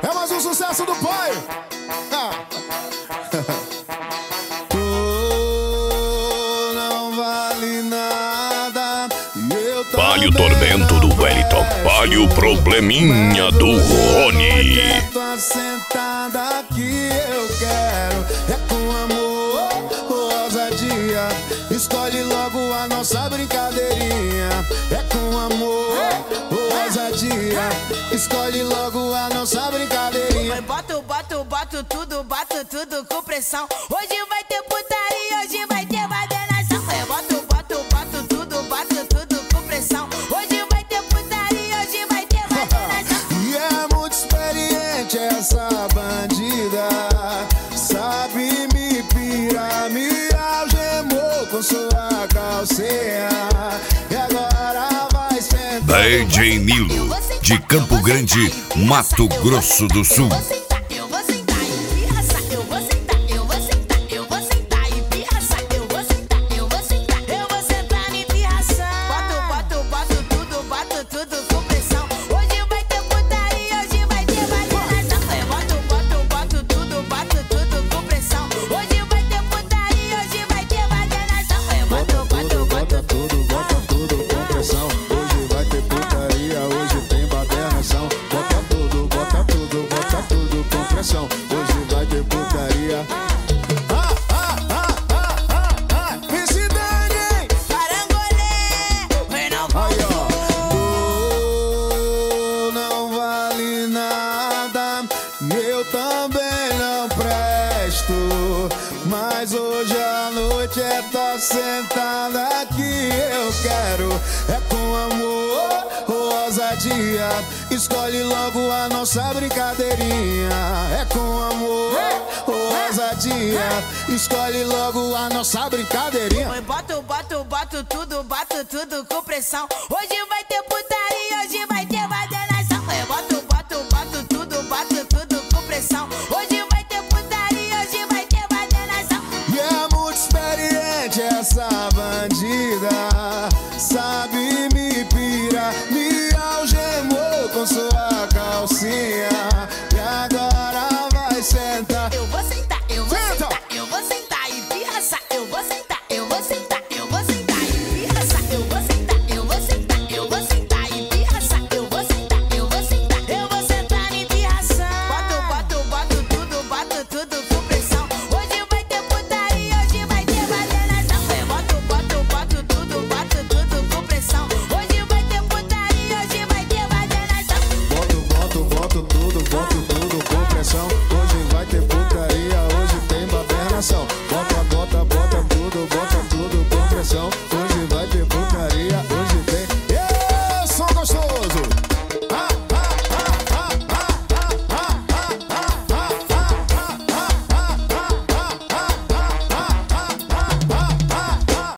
É mais um sucesso do pai. Não vale nada. Palha o tormento do Wellington, palha o probleminha do Rony. Tô sentada aqui, eu quero. É com amor, ousadia. Escolhe logo a nossa brincadeirinha. É com amor, ousadia. Escolhe logo a nossa brincadeirinha. Boto tudo com pressão. Hoje vai ter putaria, hoje vai ter badenação. Boto tudo com pressão. Hoje vai ter putaria, hoje vai ter badenação. E é muito experiente essa bandida. Sabe me pirar, me algemou com sua calcinha. E agora vai sentar. DJ Nilo, de Campo Grande, Mato Grosso do Sul. Eu vou sentar e pirraçar. Eu vou sentar e pirraçar. Eu vou sentar e pirraçar. Boto tudo com pressão. Hoje vai ter putaria, hoje vai ter badenação. Boto tudo com pressão. Hoje vai ter putaria, hoje vai ter badenação. Bota tudo com pressão. Hoje vai ter putaria, hoje tem badenação. Bota tudo com pressão. Hoje vai ter putaria. Vice Dani! Parangolé, Reinaldo. Aí, ó. Não vale nada. Eu também não presto. Mas hoje à noite é tá sentada aqui. Eu quero é com amor, ousadia. Escolhe logo a nossa brincadeirinha. É com amor, ousadia. Escolhe logo a nossa brincadeirinha. Boto tudo com pressão. Hoje vai ter putaria, hoje vai ter badenação. Boto tudo com pressão. Hoje vai ter putaria, hoje vai ter badenação. E é muito experiente essa bandida. Sabe me pirar, me algemou com sua